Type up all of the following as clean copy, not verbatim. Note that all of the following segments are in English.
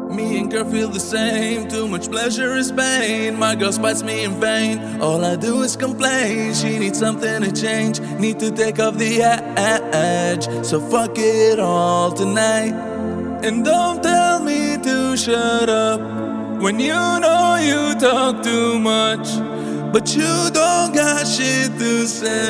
Me and girl feel the same. Too much pleasure is pain. My girl spites me in vain. All I do is complain. She needs something to change. Need to take off the edge. So fuck it all tonight. And don't tell me to shut up when you know you talk too much, but you don't got shit to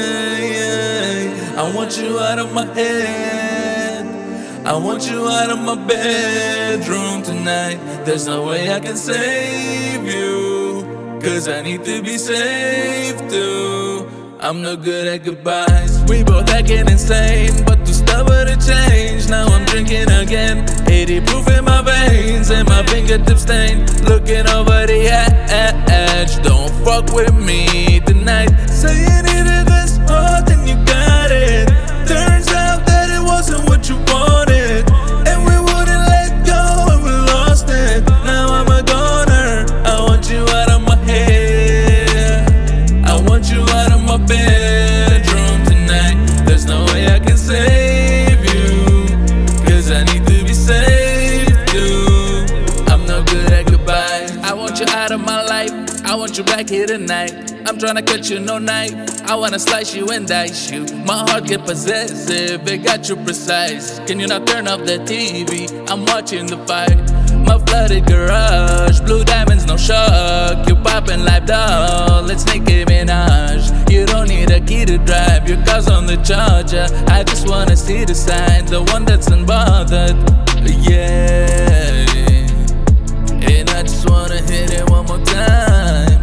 say. I want you out of my head. I want you out of my bedroom tonight. There's no way I can save you, 'cause I need to be saved too. I'm no good at goodbyes. We both acting insane, but too stubborn to change. Now I'm drinking again, 80 proof in my veins, and my fingertips stained. Looking over the edge. Don't fuck with me tonight. Saying it is this hard, then you got it. Turns out that it wasn't what you wanted, and we wouldn't let go, and we lost it. Now I'm a goner. I want you out of my head. I want you out of my bedroom tonight. There's no way I can save you, 'cause I need to be saved too. I'm no good at goodbyes. I want you out of my life. I want you back here tonight. I'm tryna cut you no knife. I wanna slice you and dice you. My heart get possessive, it got you precise. Can you not turn off the TV? I'm watching the fight. My flooded garage, blue diamonds, no shock. You poppin' like doll, it's Nicki Minaj. You don't need a key to drive, your car's on the charger. I just wanna see the sign, the one that's unbothered. Yeah, and I just wanna hit it one more time.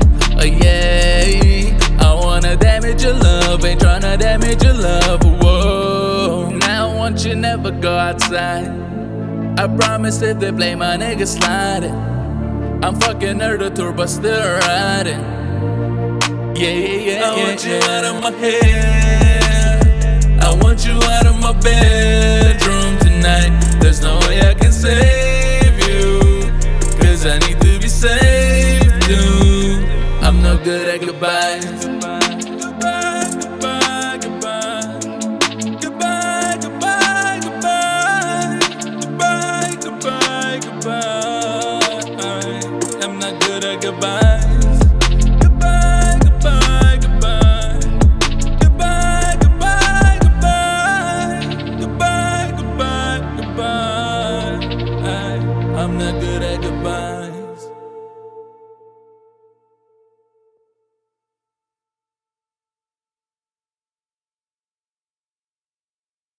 Yeah, I wanna damage your love, ain't tryna damage your love. Whoa, now I want you never go outside. I promise if they play my nigga sliding, I'm fucking her the tour but still riding. Yeah, I want you out of my head. I want you out of my bedroom tonight. There's no way I can save you, 'cause I need to be saved too. I'm no good at goodbyes. Goodbye, goodbye, goodbye. Goodbye, goodbye, goodbye. Goodbye, goodbye, goodbye. I'm not good at goodbyes. Goodbye, goodbye, goodbye. Goodbye, goodbye, goodbye. Goodbye, goodbye, goodbye. I'm not good at goodbyes.